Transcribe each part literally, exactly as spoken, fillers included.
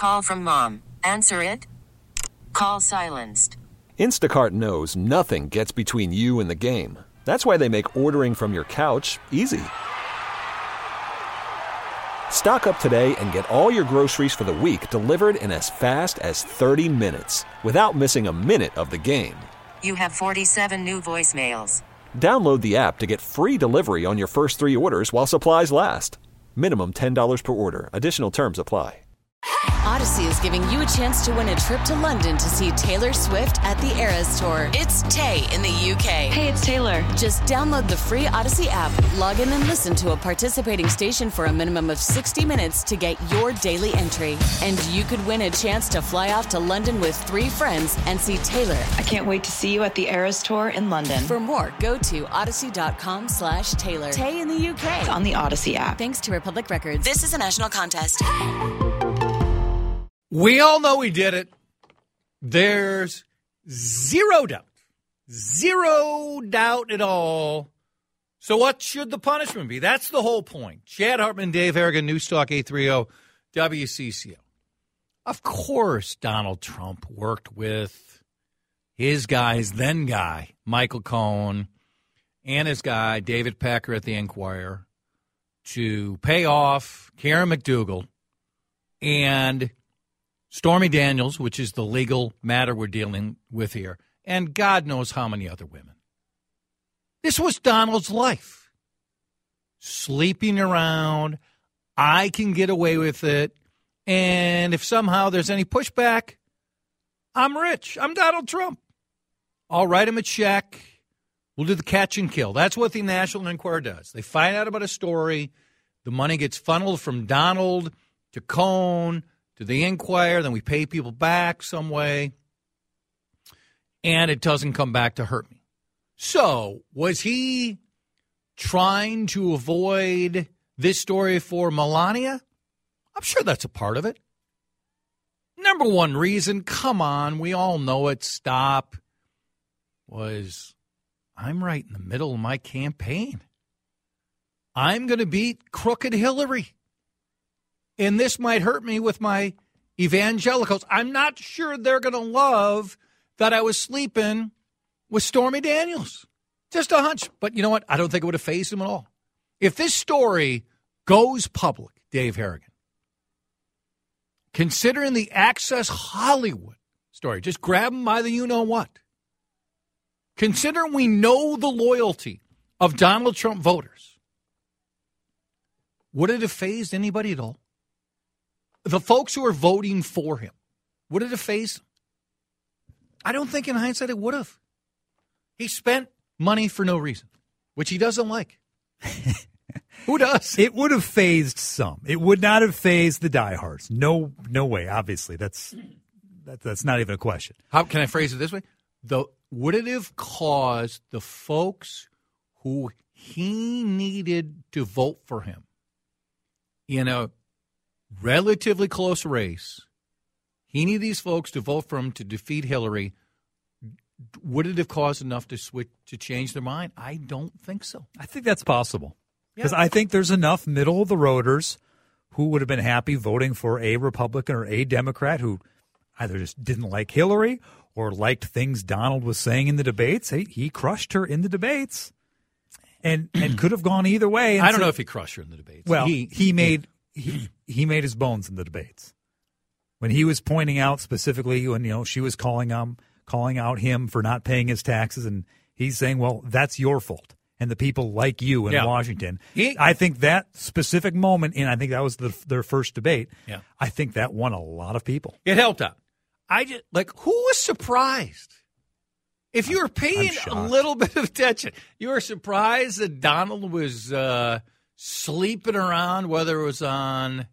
Call from mom. Answer it. Call silenced. Instacart knows nothing gets between you and the game. That's why they make ordering from your couch easy. Stock up today and get all your groceries for the week delivered in as fast as thirty minutes without missing a minute of the game. You have forty-seven new voicemails. Download the app to get free delivery on your first three orders while supplies last. Minimum ten dollars per order. Additional terms apply. Odyssey is giving you a chance to win a trip to London to see Taylor Swift at the Eras Tour. It's Tay in the U K. Hey, it's Taylor. Just download the free Odyssey app, log in and listen to a participating station for a minimum of sixty minutes to get your daily entry. And you could win a chance to fly off to London with three friends and see Taylor. I can't wait to see you at the Eras Tour in London. For more, go to odyssey.com slash Taylor. Tay in the U K. It's on the Odyssey app. Thanks to Republic Records. This is a national contest. We all know he did it. There's zero doubt. Zero doubt at all. So what should the punishment be? That's the whole point. Chad Hartman, Dave Harrigan, News Talk eight thirty W C C O. Of course Donald Trump worked with his guy's then guy, Michael Cohen, and his guy, David Packer at the Enquirer, to pay off Karen McDougal and Stormy Daniels, which is the legal matter we're dealing with here, and God knows how many other women. This was Donald's life. Sleeping around, I can get away with it, and if somehow there's any pushback, I'm rich. I'm Donald Trump. I'll write him a check. We'll do the catch and kill. That's what the National Enquirer does. They find out about a story. The money gets funneled from Donald to Cohen to the Enquirer, then we pay people back some way, and it doesn't come back to hurt me. So, was he trying to avoid this story for Melania? I'm sure that's a part of it. Number one reason, come on, we all know it, stop, was I'm right in the middle of my campaign. I'm going to beat crooked Hillary. And this might hurt me with my evangelicals. I'm not sure they're going to love that I was sleeping with Stormy Daniels. Just a hunch. But you know what? I don't think it would have fazed him at all. If this story goes public, Dave Harrigan, considering the Access Hollywood story, just grab him by the you-know-what. Considering we know the loyalty of Donald Trump voters, would it have fazed anybody at all? The folks who are voting for him, would it have phased them? I don't think in hindsight it would have. He spent money for no reason, which he doesn't like. Who does? It would have phased some. It would not have phased the diehards. No, no way. Obviously, that's that, that's not even a question. How can I phrase it this way? The would it have caused the folks who he needed to vote for him in a relatively close race? He needed these folks to vote for him to defeat Hillary. Would it have caused enough to switch to change their mind? I don't think so. I think that's possible. Because Yeah. I think there's enough middle-of-the-roaders who would have been happy voting for a Republican or a Democrat who either just didn't like Hillary or liked things Donald was saying in the debates. He, he crushed her in the debates and and could have gone either way. And I don't so, know if he crushed her in the debates. Well, he, he made he, he made his bones in the debates. When he was pointing out specifically when, you know, she was calling him, calling out him for not paying his taxes, and he's saying, well, that's your fault. And the people like you in Yeah. Washington. He- I think that specific moment, and I think that was the, their first debate, Yeah. I think that won a lot of people. It helped out. I just like who was surprised? If you were paying I'm a shocked. little bit of attention, you were surprised that Donald was uh, sleeping around, whether it was on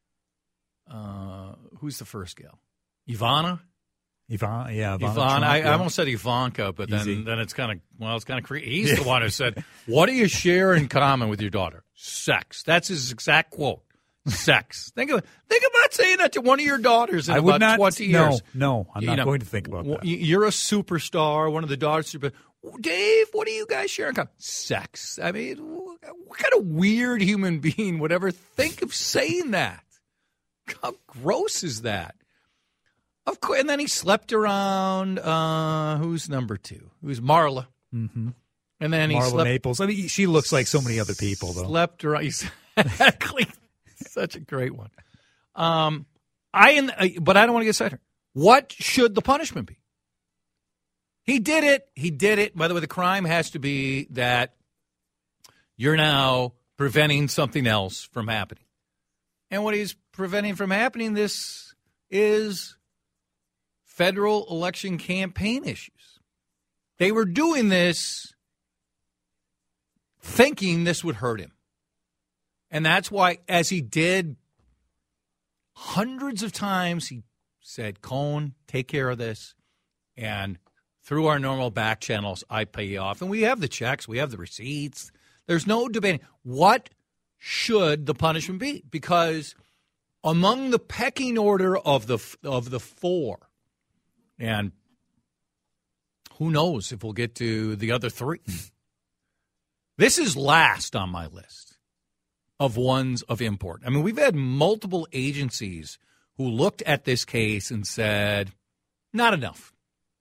uh, who's the first gal? Ivana? Ivan, yeah, Ivana Ivana. Trump, I, yeah. I almost said Ivanka, but Easy. then, then it's kind of, well, it's kind of creepy. He's the one who said, what do you share in common with your daughter? Sex. That's his exact quote. Sex. Think of think about saying that to one of your daughters in I about would not, twenty no, years. no, I'm You not know, going to think about w- that. You're a superstar, one of the daughters. Super, Dave, what do you guys share in common? Sex. I mean, what kind of weird human being would ever think of saying that? How gross is that? Of course, and then he slept around. Uh, who's number two? Who's Marla? Mm-hmm. And then he Marla slept, Maples. I mean, she looks like so many other people, though. Slept around. Exactly. Such a great one. Um, I, but I don't want to get sidetracked. What should the punishment be? He did it. He did it. By the way, the crime has to be that you're now preventing something else from happening. And what he's preventing from happening, this is federal election campaign issues. They were doing this thinking this would hurt him. And that's why, as he did hundreds of times, he said, Cohn, take care of this. And through our normal back channels, I pay you off. And we have the checks. We have the receipts. There's no debating. What should the punishment be? Because among the pecking order of the of the four, and who knows if we'll get to the other three, this is last on my list of ones of import. I mean, we've had multiple agencies who looked at this case and said, not enough.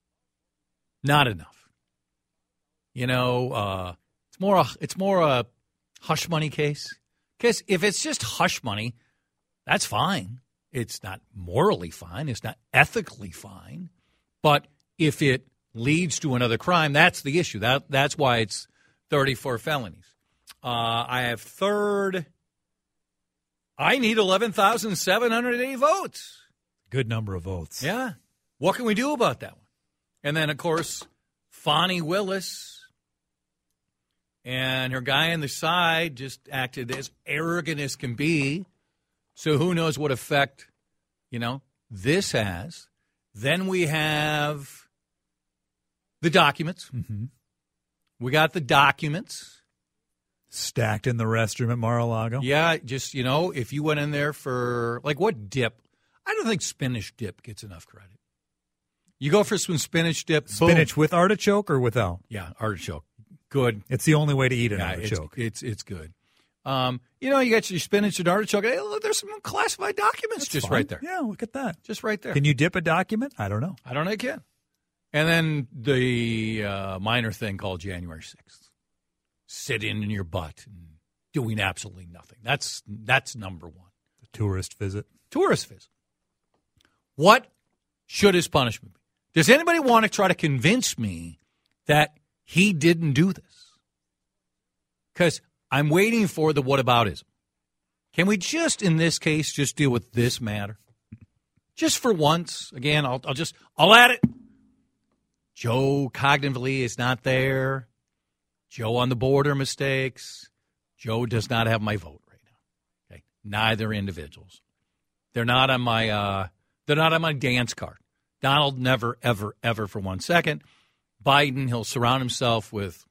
Not enough. You know, uh, it's more a, it's more a hush money case. Because if it's just hush money, that's fine. It's not morally fine. It's not ethically fine. But if it leads to another crime, that's the issue. That That's why it's thirty-four felonies. Uh, I have third. I need eleven thousand seven hundred eighty votes. Good number of votes. Yeah. What can we do about that one? And then, of course, Fani Willis and her guy on the side just acted as arrogant as can be. So who knows what effect, you know, this has. Then we have the documents. Mm-hmm. We got the documents. Stacked in the restroom at Mar-a-Lago. Yeah, just, you know, if you went in there for, like, what dip? I don't think spinach dip gets enough credit. You go for some spinach dip. Spinach boom. with artichoke or without? Yeah, artichoke. Good. It's the only way to eat an yeah, artichoke. It's, it's, it's good. Um, you know, you got your spinach and artichoke. Hey, look, there's some classified documents That's just fine. right there. Yeah, look at that. Just right there. Can you dip a document? I don't know. I don't know if you can. And then the uh, minor thing called January sixth. Sitting in your butt and doing absolutely nothing. That's that's number one. The tourist visit. Tourist visit. What should his punishment be? Does anybody want to try to convince me that he didn't do this? Because I'm waiting for the whataboutism. Can we just, in this case, just deal with this matter? Just for once. Again, I'll, I'll just, I'll add it. Joe cognitively is not there. Joe on the border mistakes. Joe does not have my vote right now. Okay, neither individuals. They're not on my. Uh, they're not on my dance card. Donald never, ever, ever for one second. Biden, he'll surround himself with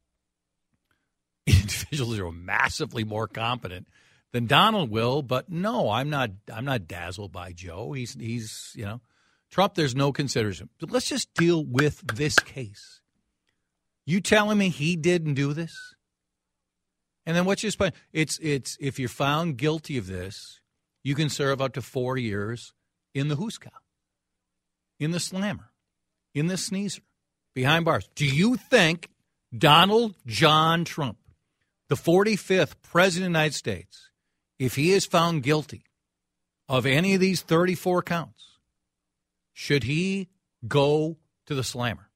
individuals who are massively more competent than Donald will. But no, I'm not. I'm not dazzled by Joe. He's he's you know, Trump. There's no consideration. But let's just deal with this case. You telling me he didn't do this? And then what's your point? It's it's if you're found guilty of this, you can serve up to four years in the Hooskow, in the Slammer, in the Sneezer, behind bars. Do you think Donald John Trump, the forty-fifth president of the United States, if he is found guilty of any of these thirty-four counts, should he go to the Slammer?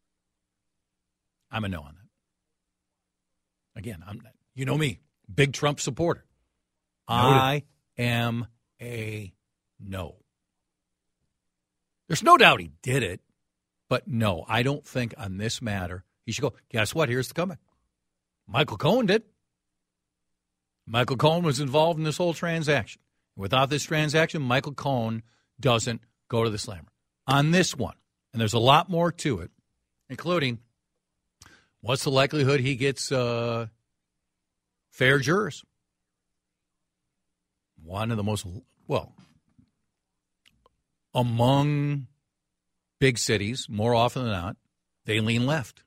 I'm a no on that. Again, I'm not, you know me, big Trump supporter. Noted. I am a no. There's no doubt he did it, but no, I don't think on this matter he should go. Guess what? Here's the comeback. Michael Cohen did. Michael Cohen was involved in this whole transaction. Without this transaction, Michael Cohen doesn't go to the Slammer. On this one, and there's a lot more to it, including what's the likelihood he gets uh, fair jurors? One of the most, well, among big cities, more often than not, they lean left.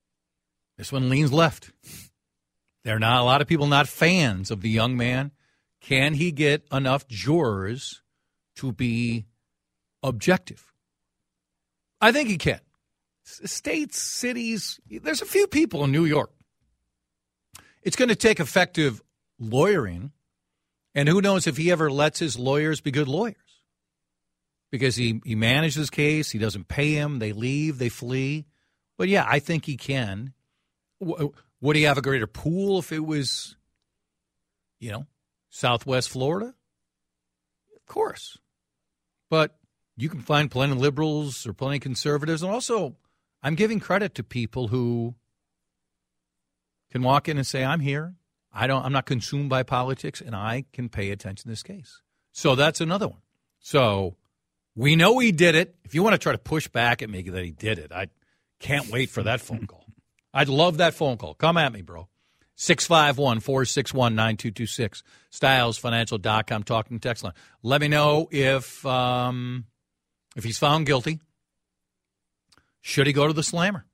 This one leans left. There are not a lot of people not fans of the young man can he get enough jurors to be objective? I think he can. States, cities, there's a few people in New York. It's going to take effective lawyering, and who knows if he ever lets his lawyers be good lawyers. Because he, he manages his case, he doesn't pay him, they leave, they flee. But, yeah, I think he can. W- would he have a greater pool if it was, you know, Southwest Florida? Of course. But you can find plenty of liberals or plenty of conservatives. And also, I'm giving credit to people who can walk in and say, I'm here. I don't, I'm not consumed by politics, and I can pay attention to this case. So that's another one. So we know he did it. If you want to try to push back at me that he did it, I can't wait for that phone call. I'd love that phone call. Come at me, bro. six five one, four six one, nine two two six. Stiles Financial dot com talking text line. Let me know if um, if he's found guilty. Should he go to the slammer?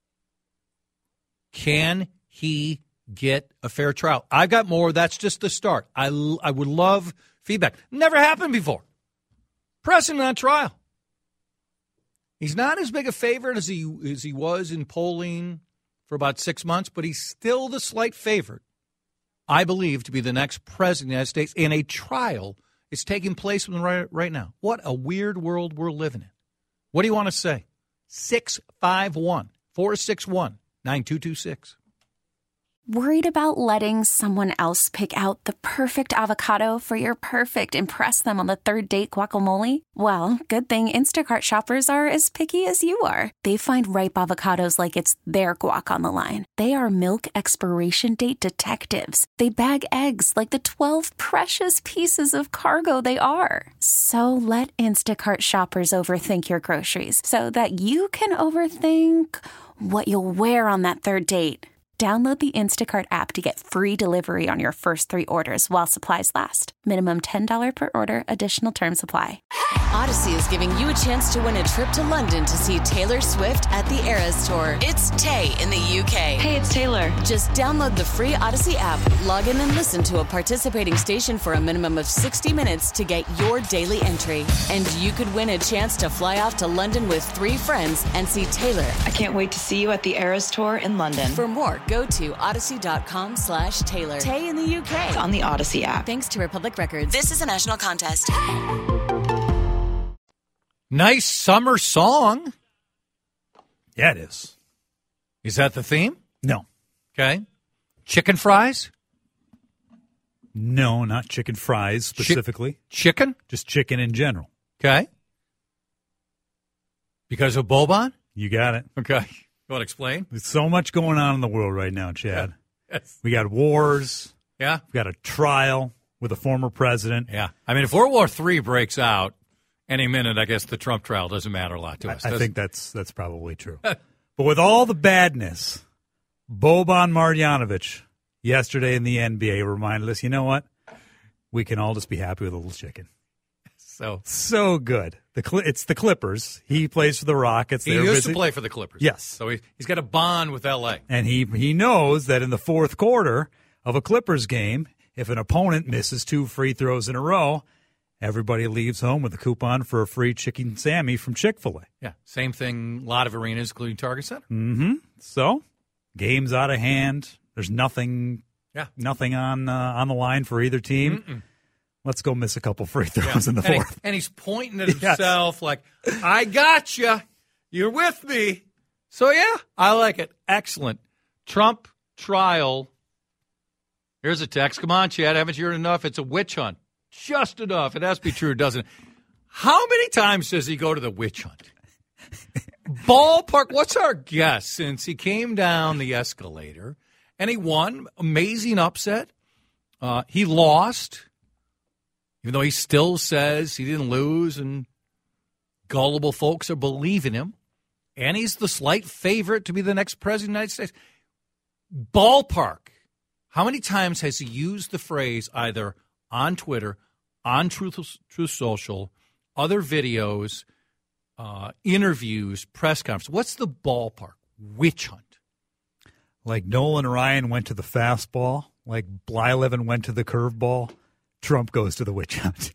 Can he get a fair trial? I've got more. That's just the start. I, I would love feedback. Never happened before. President on trial. He's not as big a favorite as he as he was in polling for about six months, but he's still the slight favorite, I believe, to be the next president of the United States. And a trial is taking place right, right now. What a weird world we're living in. What do you want to say? six five one, four six one, nine two two six. Worried about letting someone else pick out the perfect avocado for your perfect impress them on the third date guacamole? Well, good thing Instacart shoppers are as picky as you are. They find ripe avocados like it's their guac on the line. They are milk expiration date detectives. They bag eggs like the twelve precious pieces of cargo they are. So let Instacart shoppers overthink your groceries so that you can overthink what you'll wear on that third date. Download the Instacart app to get free delivery on your first three orders while supplies last. Minimum ten dollars per order. Additional terms apply. Odyssey is giving you a chance to win a trip to London to see Taylor Swift at the Eras Tour. It's Tay in the U K. Hey, it's Taylor. Just download the free Odyssey app, log in and listen to a participating station for a minimum of sixty minutes to get your daily entry. And you could win a chance to fly off to London with three friends and see Taylor. I can't wait to see you at the Eras Tour in London. For more, go to odyssey.com slash Taylor. Tay in the U K. It's on the Odyssey app. Thanks to Republic Records. This is a national contest. Nice summer song. Yeah, it is. Is that the theme? No. Okay. Chicken fries? No, not chicken fries specifically. Chi- chicken? Just chicken in general. Okay. Because of Boban? You got it. Okay. You want to explain? There's so much going on in the world right now, Chad. Yeah. Yes. We got wars. Yeah. We got a trial with a former president. Yeah. I mean, if World War Three breaks out any minute, I guess the Trump trial doesn't matter a lot to us. I, I think that's that's probably true. But with all the badness, Boban Marjanovic yesterday in the N B A reminded us, you know what? We can all just be happy with a little chicken. So so good. The Cl- it's the Clippers. He plays for the Rockets. He They're used busy. to play for the Clippers. Yes. So he, he's got a bond with L A. And he he knows that in the fourth quarter of a Clippers game, if an opponent misses two free throws in a row, everybody leaves home with a coupon for a free chicken Sammy from Chick-fil-A. Yeah, same thing, a lot of arenas, including Target Center. Mm-hmm. So, game's out of hand. There's nothing yeah. nothing on uh, on the line for either team. Mm-mm. Let's go miss a couple free throws yeah. in the and fourth. He, and he's pointing at Yes. himself like, I got you. You're with me. So, yeah, I like it. Excellent. Trump trial. Here's a text. Come on, Chad. Haven't you heard enough? It's a witch hunt. Just enough. It has to be true, doesn't it? How many times does he go to the witch hunt? Ballpark. What's our guess since he came down the escalator and he won? Amazing upset. Uh, he lost, even though he still says he didn't lose, and gullible folks are believing him. And he's the slight favorite to be the next president of the United States. Ballpark. How many times has he used the phrase either on Twitter, on Truth, Truth Social, other videos, uh, interviews, press conferences? What's the ballpark? Witch hunt. Like Nolan Ryan went to the fastball, like Blyleven went to the curveball. Trump goes to the witch hunt.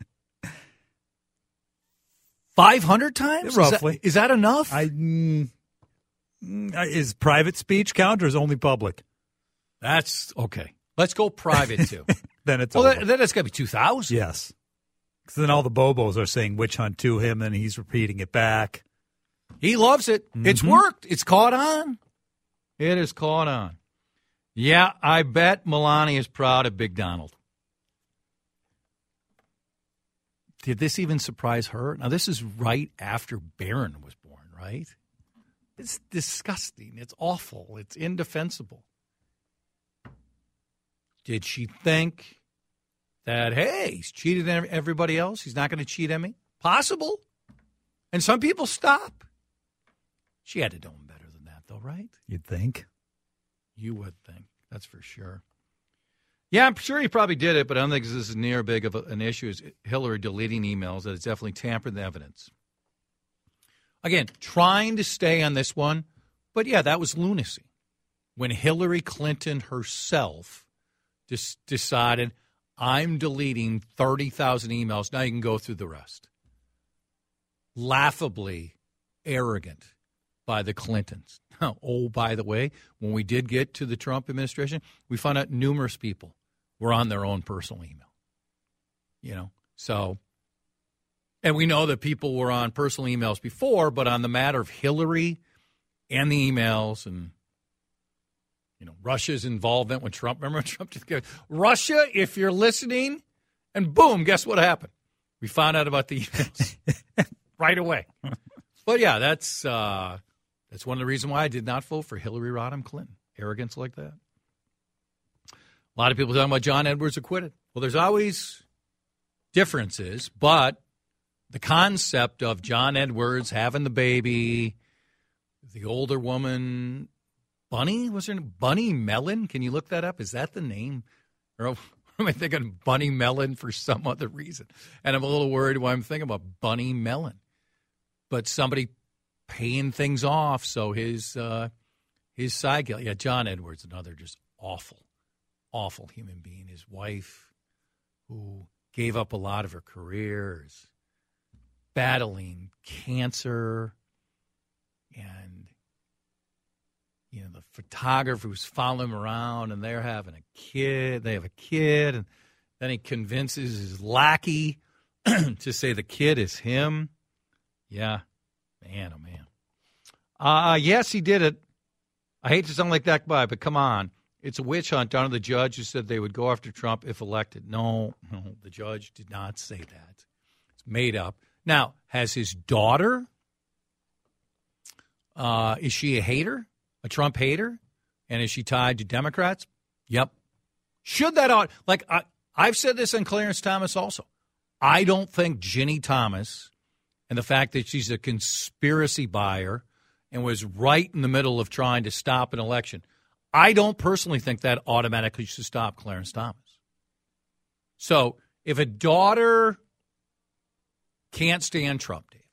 five hundred times? Roughly. Is that, is that enough? I mm, Is private speech count or is only public? That's okay. Let's go private, too. Then it's well, over. then it's got to be two thousand. Yes. Because then all the Bobos are saying witch hunt to him, and he's repeating it back. He loves it. Mm-hmm. It's worked. It's caught on. It is caught on. Yeah, I bet Melania is proud of Big Donald. Did this even surprise her? Now, this is right after Barron was born, right? It's disgusting. It's awful. It's indefensible. Did she think that, hey, he's cheated everybody else? He's not going to cheat on me? Possible. And some people stop. She had to know him better than that, though, right? You'd think. You would think. That's for sure. Yeah, I'm sure he probably did it, but I don't think this is near big of a, an issue as Hillary deleting emails. That it's definitely tampered the evidence. Again, trying to stay on this one, but yeah, that was lunacy. When Hillary Clinton herself just decided, I'm deleting thirty thousand emails, now you can go through the rest. Laughably arrogant by the Clintons. Oh, by the way, when we did get to the Trump administration, we found out numerous people were on their own personal email. You know, so, and we know that people were on personal emails before, but on the matter of Hillary and the emails and, you know, Russia's involvement when Trump, remember when Trump just gave, Russia, if you're listening, and boom, guess what happened? We found out about the emails right away. But yeah, that's, uh, That's one of the reasons why I did not vote for Hillary Rodham Clinton. Arrogance like that. A lot of people talking about John Edwards acquitted. Well, there's always differences, but the concept of John Edwards having the baby, the older woman, Bunny, was her name? Bunny Mellon? Can you look that up? Is that the name? Or am I thinking Bunny Mellon for some other reason? And I'm a little worried why I'm thinking about Bunny Mellon. But somebody paying things off, so his uh, his side, yeah, John Edwards, another just awful, awful human being. His wife, who gave up a lot of her career, is battling cancer, and you know the photographer who's following him around, and they're having a kid. They have a kid, and then he convinces his lackey to say the kid is him. Yeah. Man, oh, man. Uh, yes, he did it. I hate to sound like that guy, but come on. It's a witch hunt down to the judge who said they would go after Trump if elected. No, no, the judge did not say that. It's made up. Now, has his daughter, uh, is she a hater, a Trump hater? And is she tied to Democrats? Yep. Should that ought, like, I, I've said this on Clarence Thomas also. I don't think Ginny Thomas, and the fact that she's a conspiracy buyer and was right in the middle of trying to stop an election, I don't personally think that automatically should stop Clarence Thomas. So if a daughter can't stand Trump, Dave,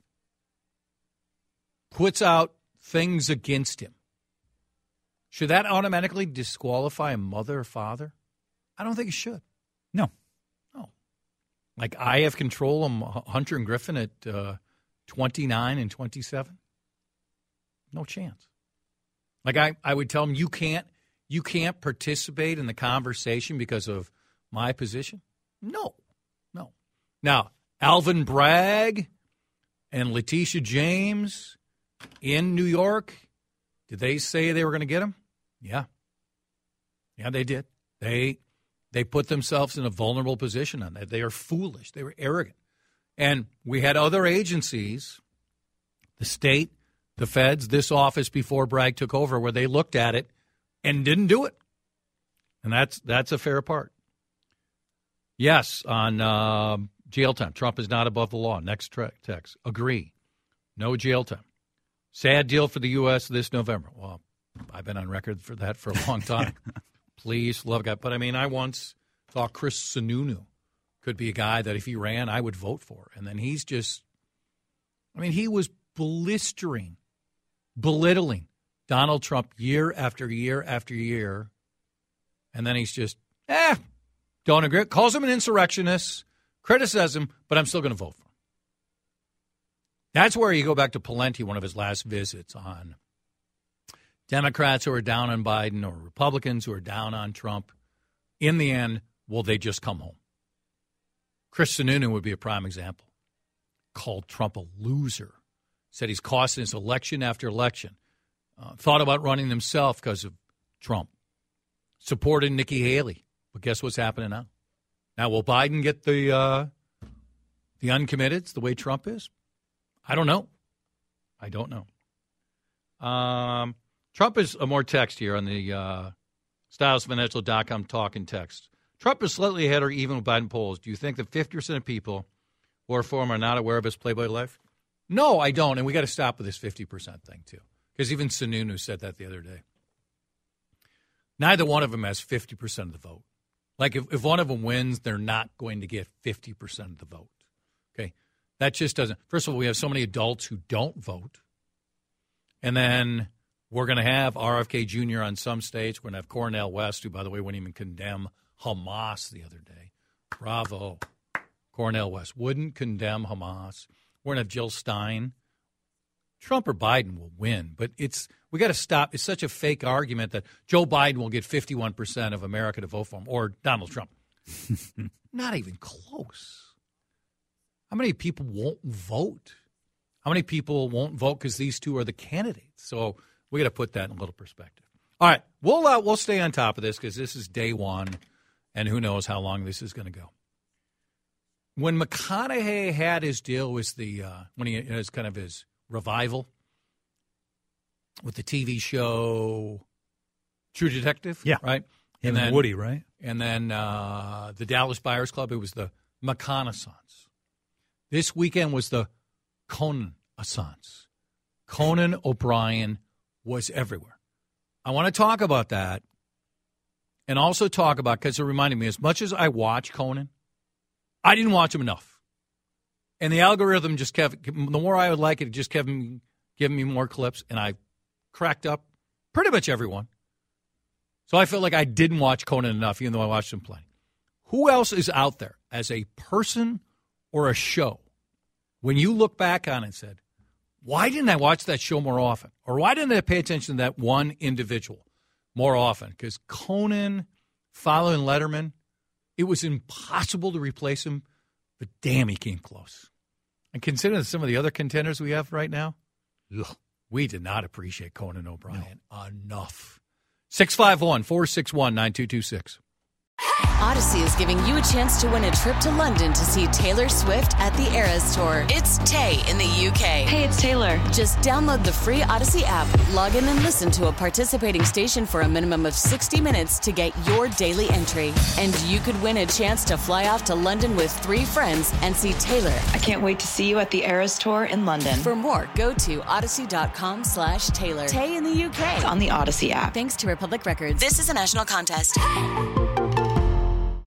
puts out things against him, should that automatically disqualify a mother or father? I don't think it should. No. No. Like I have control of Hunter and Griffin at uh, twenty-nine and twenty-seven? No chance. Like I, I would tell them, you can't, you can't participate in the conversation because of my position? No. No. Now, Alvin Bragg and Letitia James in New York, did they say they were going to get him? Yeah. Yeah, they did. They they put themselves in a vulnerable position on that. They are foolish. They were arrogant. And we had other agencies, the state, the feds, this office before Bragg took over, where they looked at it and didn't do it. And that's that's a fair part. Yes, on uh, jail time. Trump is not above the law. Next tra- text. Agree. No jail time. Sad deal for the U S this November. Well, I've been on record for that for a long time. Please, love God. But, I mean, I once thought Chris Sununu could be a guy that if he ran, I would vote for. And then he's just, I mean, he was blistering, belittling Donald Trump year after year after year. And then he's just, eh, Don't agree. Calls him an insurrectionist, criticizes him, but I'm still going to vote for him. That's where you go back to Pawlenty, one of his last visits, on Democrats who are down on Biden or Republicans who are down on Trump. In the end, will they just come home? Chris Sununu would be a prime example. Called Trump a loser. Said he's costing us election after election. Uh, thought about running himself because of Trump. Supported Nikki Haley. But guess what's happening now? Now, will Biden get the uh, the uncommitteds the way Trump is? I don't know. I don't know. Um, Trump is a more text here on the uh, styles financial dot com talking text. Trump is slightly ahead or even with Biden polls. Do you think that fifty percent of people who are for him are not aware of his Playboy life? No, I don't. And we got to stop with this fifty percent thing, too. Because even Sununu said that the other day. Neither one of them has fifty percent of the vote. Like, if, if one of them wins, they're not going to get fifty percent of the vote. Okay? That just doesn't. First of all, we have so many adults who don't vote. And then we're going to have R F K Junior on some states. We're going to have Cornel West, who, by the way, wouldn't even condemn Hamas the other day. Bravo. Cornel West wouldn't condemn Hamas. We're going to have Jill Stein. Trump or Biden will win, but it's we got to stop. It's such a fake argument that Joe Biden will get fifty-one percent of America to vote for him, or Donald Trump. Not even close. How many people won't vote? How many people won't vote because these two are the candidates? So we got to put that in a little perspective. All right, we'll uh, we'll stay on top of this because this is day one, and who knows how long this is going to go. When McConaughey had his deal with the uh, when he has kind of his revival with the T V show True Detective, yeah, right, him and then and Woody, right, and then uh, the Dallas Buyers Club. It was the McConaissance. This weekend was the Conan-assance. Conan O'Brien was everywhere. I want to talk about that, and also talk about because it reminded me as much as I watch Conan, I didn't watch him enough. And the algorithm just kept, the more I would like it, it just kept giving me more clips. And I cracked up pretty much everyone. So I felt like I didn't watch Conan enough, even though I watched him play. Who else is out there as a person or a show, when you look back on it and said, why didn't I watch that show more often? Or why didn't I pay attention to that one individual more often? Because Conan, following Letterman, it was impossible to replace him. But damn, he came close. And considering some of the other contenders we have right now, ugh, we did not appreciate Conan O'Brien no. enough. six five one, four six one, nine two two six. Odyssey is giving you a chance to win a trip to London to see Taylor Swift at the Eras Tour. It's Tay in the U K. Hey, it's Taylor. Just download the free Odyssey app, log in and listen to a participating station for a minimum of sixty minutes to get your daily entry. And you could win a chance to fly off to London with three friends and see Taylor. I can't wait to see you at the Eras Tour in London. For more, go to odyssey.com slash Taylor. Tay in the U K. It's on the Odyssey app. Thanks to Republic Records. This is a national contest.